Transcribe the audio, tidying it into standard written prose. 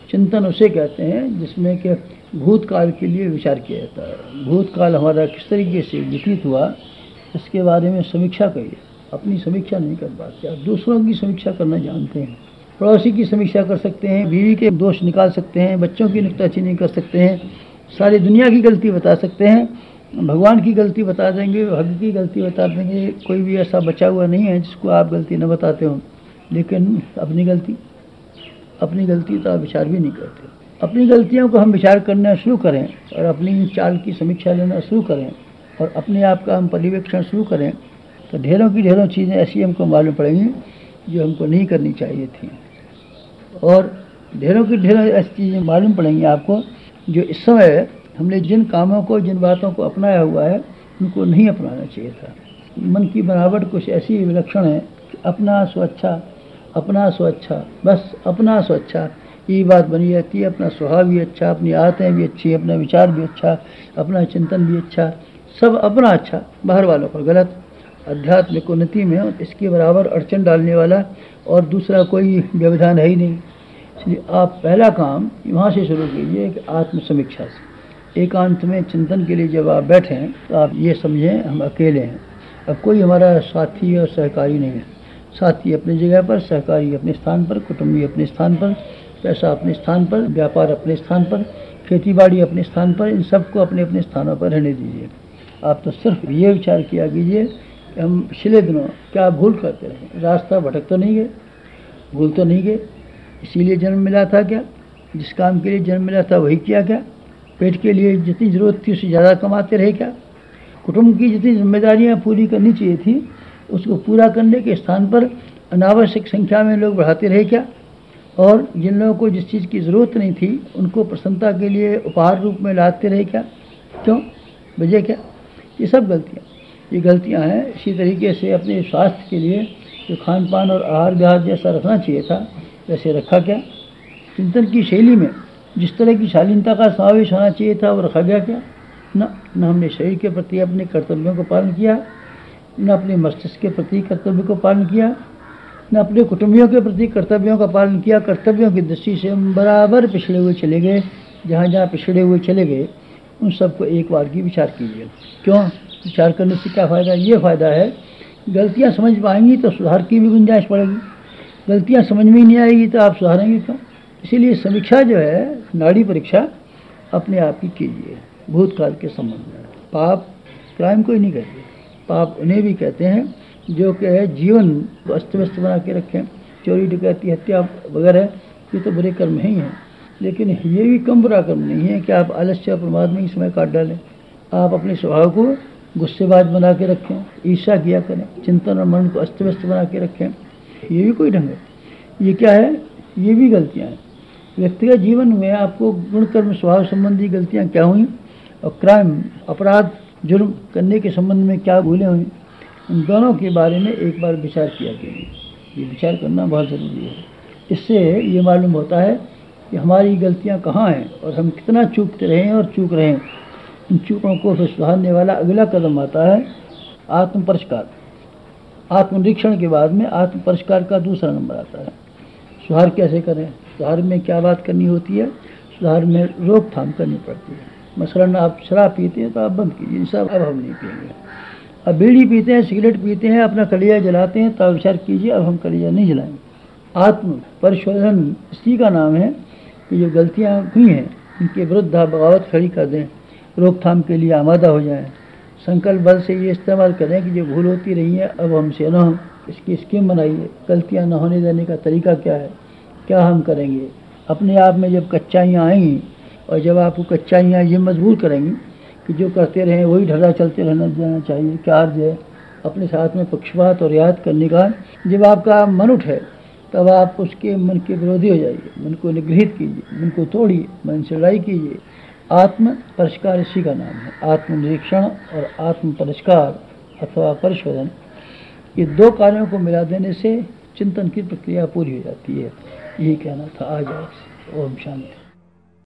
चिंतन उसे कहते हैं जिसमें कि भूतकाल के लिए विचार किया जाता है। भूतकाल हमारा किस तरीके से व्यतीत हुआ इसके बारे में समीक्षा करिए। अपनी समीक्षा नहीं कर पाते, आप दूसरों की समीक्षा करना जानते हैं। पड़ोसी की समीक्षा कर सकते हैं, बीवी के दोष निकाल सकते हैं, बच्चों की नुक्ताचीनी कर सकते हैं, सारी दुनिया की गलती बता सकते हैं, भगवान की गलती बता देंगे, भाग्य की गलती बता देंगे। कोई भी ऐसा बचा हुआ नहीं है जिसको आप गलती न बताते हो। लेकिन अपनी गलती तो आप विचार भी नहीं करते। अपनी गलतियों को हम विचार करना शुरू करें और अपनी चाल की समीक्षा लेना शुरू करें और अपने आप का हम पर्यवेक्षण शुरू करें तो ढेरों की ढेरों चीज़ें ऐसी हमको मालूम पड़ेंगी जो हमको नहीं करनी चाहिए थी, और ढेरों की ढेरों ऐसी चीज़ें मालूम पड़ेंगी आपको जो इस समय हमने जिन कामों को, जिन बातों को अपनाया हुआ है उनको नहीं अपनाना चाहिए था। मन की बनावट कुछ ऐसी विलक्षण है कि अपना स्वच्छा, अपना स्वच्छा, बस अपना स्वच्छा, ये बात बनी रहती है। अपना स्वभाव भी अच्छा, अपनी आदतें भी अच्छी, अपना विचार भी अच्छा, अपना चिंतन भी अच्छा, सब अपना अच्छा, बाहर वालों पर गलत। आध्यात्मिक उन्नति में इसके बराबर अड़चन डालने वाला और दूसरा कोई व्यवधान है ही नहीं। इसलिए आप पहला काम वहाँ से शुरू कीजिए कि आत्मसमीक्षा से। एकांत में चिंतन के लिए जब आप बैठें तो आप ये समझें हम अकेले हैं, अब कोई हमारा साथी और सहकारी नहीं है। साथी अपनी जगह पर, सहकारी अपने स्थान पर, कुटुंबी अपने स्थान पर, पैसा अपने स्थान पर, व्यापार अपने स्थान पर, खेतीबाड़ी अपने स्थान पर, इन सबको अपने अपने स्थानों पर रहने दीजिए। आप तो सिर्फ ये विचार किया कीजिए कि हम पिछले दिनों क्या भूल करते रहे, रास्ता भटक तो नहीं गए, भूल तो नहीं गए, इसीलिए जन्म मिला था क्या, जिस काम के लिए जन्म मिला था वही किया क्या, पेट के लिए जितनी ज़रूरत थी उससे ज़्यादा कमाते रहे क्या, कुटुंब की जितनी जिम्मेदारियाँ पूरी करनी चाहिए थी उसको पूरा करने के स्थान पर अनावश्यक संख्या में लोग बढ़ाते रहे क्या, और जिन लोगों को जिस चीज़ की ज़रूरत नहीं थी उनको प्रसन्नता के लिए उपहार रूप में लाते रहे क्या, क्यों, वजह क्या। ये सब गलतियाँ हैं। इसी तरीके से अपने स्वास्थ्य के लिए जो खान पान और आहार विहार जैसा रखना चाहिए था वैसे रखा क्या। चिंतन की शैली में जिस तरह की शालीनता का समावेश होना चाहिए था वो रखा गया क्या। न हमने शरीर के प्रति अपने कर्तव्यों को पालन किया, न अपने मस्तिष्क के प्रति कर्तव्य को पालन किया, न अपने कुटुंबियों के प्रति कर्तव्यों का पालन किया। कर्तव्यों की दृष्टि से हम बराबर पिछड़े हुए चले गए। जहाँ जहाँ पिछड़े हुए चले गए उन सबको एक बार की विचार कीजिए। क्यों विचार करने से क्या फ़ायदा। ये फ़ायदा है गलतियाँ समझ पाएंगी तो सुधार की भी गुंजाइश पड़ेगी, गलतियाँ समझ में ही नहीं आएगी तो आप सुधारेंगे क्यों। इसीलिए समीक्षा जो है, नाड़ी परीक्षा अपने आप की कीजिए भूतकाल के संबंध में। पाप क्राइम कोई नहीं कहते, पाप उन्हें भी कहते हैं जो कि है जीवन को अस्त व्यस्त बना के रखें। चोरी डकैती हत्या वगैरह ये तो बुरे कर्म ही हैं, लेकिन ये भी कम बुरा कर्म नहीं है कि आप आलस्य प्रमाद में ही समय काट डालें। आप अपने स्वभाव को गुस्सेबाज बना के रखें, ईर्ष्या किया करें, चिंतन और मन को अस्त व्यस्त बना के रखें, ये भी कोई ढंग है। ये क्या है, ये भी गलतियाँ हैं। व्यक्तिगत जीवन में आपको गुण कर्म स्वभाव संबंधी गलतियाँ क्या हुई और क्राइम अपराध जुर्म करने के संबंध में क्या भूलें हुई, उन दोनों के बारे में एक बार विचार किया कीजिए। ये विचार करना बहुत ज़रूरी है। इससे ये मालूम होता है कि हमारी गलतियाँ कहाँ हैं और हम कितना चूकते रहे हैं और चूक रहे हैं। इन चूकों को फिर सुधारने वाला अगला कदम आता है आत्म परिष्कार। आत्मनिरीक्षण के बाद में आत्म परिष्कार का दूसरा नंबर आता है। सुधार कैसे करें, सुधार में क्या बात करनी होती है, सुधार में रोकथाम करनी पड़ती है। मसलन आप शराब पीते हैं तो आप बंद कीजिए, सब अब हम नहीं पिएंगे। अब बीड़ी पीते हैं, सिगरेट पीते हैं, अपना कलिया जलाते हैं तो आप विचार कीजिए अब हम कलिया नहीं जलाएंगे। आत्म परिशोधन इसी का नाम है कि जो गलतियाँ हुई हैं उनके विरुद्ध आप बगावत खड़ी कर दें, रोकथाम के लिए आमादा हो जाएं। संकल्प बल से ये इस्तेमाल करें कि जो भूल होती रही है अब हमसे न हो, इसकी स्कीम बनाइए। गलतियाँ न होने देने का तरीका क्या है, क्या हम करेंगे। अपने आप में जब कच्चाइयाँ आएंगी और जब आपको कच्चाइयाँ ये मजबूर करेंगी कि जो करते रहें वही ढर्रा चलते रहना देना चाहिए, क्या अर्ज है। अपने साथ में पक्षपात और रियायत करने का जब आपका मन उठे तब आप उसके मन के विरोधी हो जाइए, मन को निगृहित कीजिए, मन को तोड़िए, मन से लड़ाई कीजिए। आत्म परिष्कार इसी का नाम है। आत्मनिरीक्षण और आत्म परिष्कार अथवा परिशोधन, ये दो कार्यों को मिला देने से चिंतन की प्रक्रिया पूरी हो जाती है। यही कहना था आज आपसे। ओम शांति।